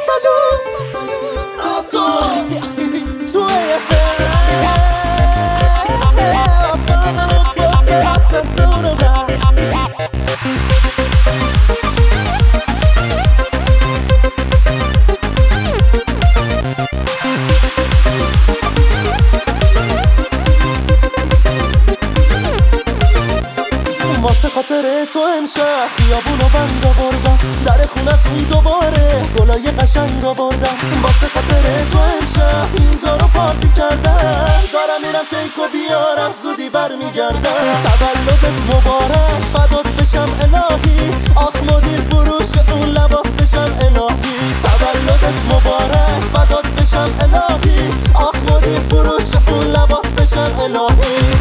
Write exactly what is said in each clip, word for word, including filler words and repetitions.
واسه خاطر تو امشب خیابونو بند آوردم، در خونتون دوباره گلای قشنگ آوردم. واسه خاطر تو امشب اینجا رو پارتی کردم، دارم میرم کیکو بیارم زودی برمیگردم. تولدت مبارک فدات بشم الهی، آخ مدیر فروش اون لبات بشم الهی. تولدت مبارک فدات بشم الهی، آخ مدیر فروش اون لبات بشم الهی.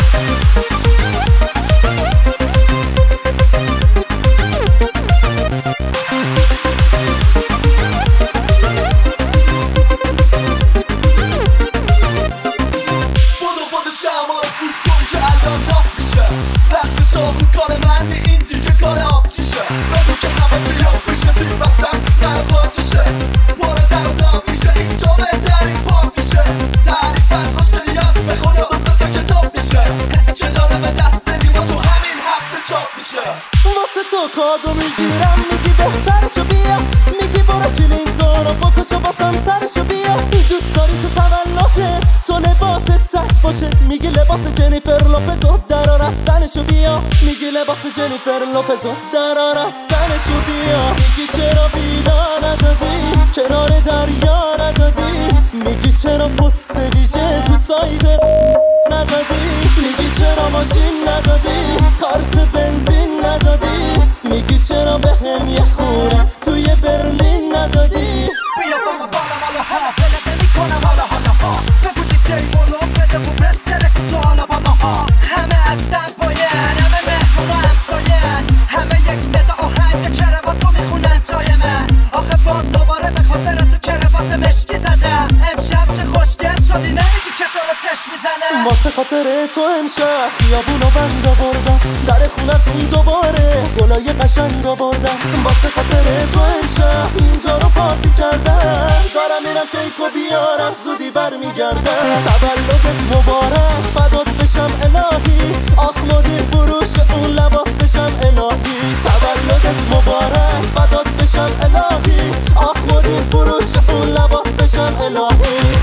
چاقو کار من این دیگه کار آبچیشه، بگو که همه بیاد بشه توی بستن قرقاچشه، باره در و دام میشه اینجا بهترین پارتیشه. تعریفت خوشگلیات به خدا بسته تا کتاب میشه، کناره به دست نیما تو همین هفته چاپ میشه. واسه تو کادو میگیرم میگی بهترشو بیا، میگی برو کلینتون رو بکش و واسم سرشو بیا. دوست داری تو تولده تو لباس تک باشه، میگی لباس جنیفر لوپزو در آرستنشو بیا، میگی لباس جنیفر لوپزو در آرستنشو بیا. میگی چرا ویلا ندادی کنار دریا ندادی، میگی چرا پست ویژه تو سایت ندادی، میگی چرا ماشین ندادی کارت بنزین ندادی، میگی چرا به هم یه خوری توی برلین ندادی. بیا با ما بالا مالا ها بلد نمی کنم حالا حالا ها، بگو دیجی مولو بده و بتره تو حالا با ما ها. همه از دنباین همه مهمون و همساین، همه یک صدا آهنگ کرواتو میخونن جای من. آخه باز دوباره به خاطر تو کروات مشکی زدم، امشب چه خوشگل شدی نمیگی که تو رو چشم میزنم. واسه خاطر تو امشب خیابونو بند آوردم، در خونتون دوباره گلای قشنگ آوردم. واسه خاطر تو امشب اینجا رو پارتی کردم، دارم میرم کیکو بیارم زودی برمیگردم. تولدت مبارک فدات بشم الهی، آخ مدیر فروش اون لبات بشم الهی. تولدت مبارک فدات بشم الهی، آخ مدیر فروش اون لبات بشم الهی.